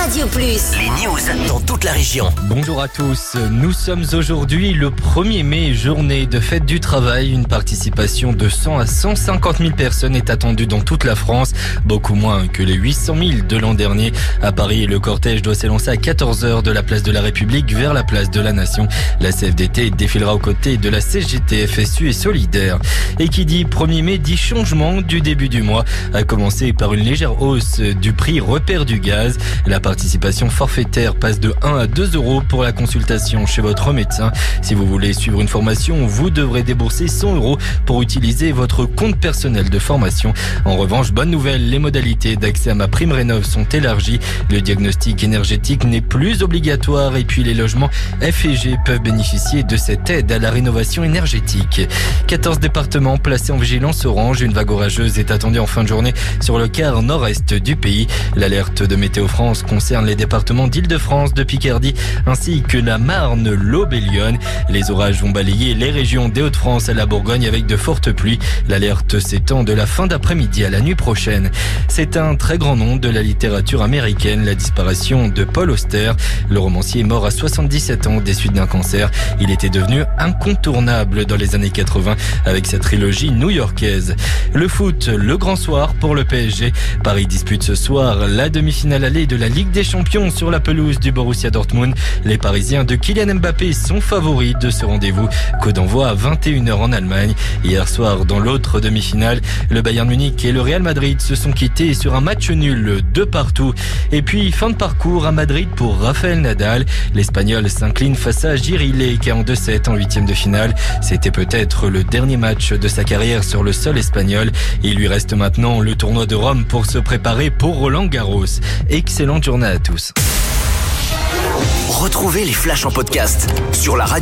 Radio Plus. Les news dans toute la région. Bonjour à tous, nous sommes aujourd'hui le 1er mai, journée de fête du travail. Une participation de 100 à 150 000 personnes est attendue dans toute la France, beaucoup moins que les 800 000 de l'an dernier. À Paris, le cortège doit s'élancer à 14h de la place de la République vers la place de la Nation. La CFDT défilera aux côtés de la CGT, FSU et Solidaire. Et qui dit 1er mai dit changement du début du mois, à commencer par une légère hausse du prix repère du gaz. La participation forfaitaire passe de 1 à 2 euros pour la consultation chez votre médecin. Si vous voulez suivre une formation, vous devrez débourser 100 euros pour utiliser votre compte personnel de formation. En revanche, bonne nouvelle, les modalités d'accès à MaPrimeRénov' sont élargies. Le diagnostic énergétique n'est plus obligatoire et puis les logements F et G peuvent bénéficier de cette aide à la rénovation énergétique. 14 départements placés en vigilance orange. Une vague orageuse est attendue en fin de journée sur le quart nord-est du pays. L'alerte de Météo France concerne les départements d'Île-de-France, de Picardie ainsi que la Marne, l'Aube et Lyon. Les orages vont balayer les régions des Hauts-de-France à la Bourgogne avec de fortes pluies. L'alerte s'étend de la fin d'après-midi à la nuit prochaine. C'est un très grand nom de la littérature américaine, la disparition de Paul Auster. Le romancier est mort à 77 ans des suites d'un cancer. Il était devenu incontournable dans les années 80 avec sa trilogie new-yorkaise. Le foot, le grand soir pour le PSG. Paris dispute ce soir la demi-finale allée de la Ligue des Champions sur la pelouse du Borussia Dortmund. Les Parisiens de Kylian Mbappé sont favoris de ce rendez-vous. Coup d'envoi à 21h en Allemagne. Hier soir, dans l'autre demi-finale, le Bayern Munich et le Real Madrid se sont quittés sur un match nul de partout. Et puis, fin de parcours à Madrid pour Rafael Nadal. L'Espagnol s'incline face à Girile qui est en 2-7 en huitième de finale. C'était peut-être le dernier match de sa carrière sur le sol espagnol. Il lui reste maintenant le tournoi de Rome pour se préparer pour Roland-Garros. Excellente journée à tous. Retrouvez les flashs en podcast sur la radio.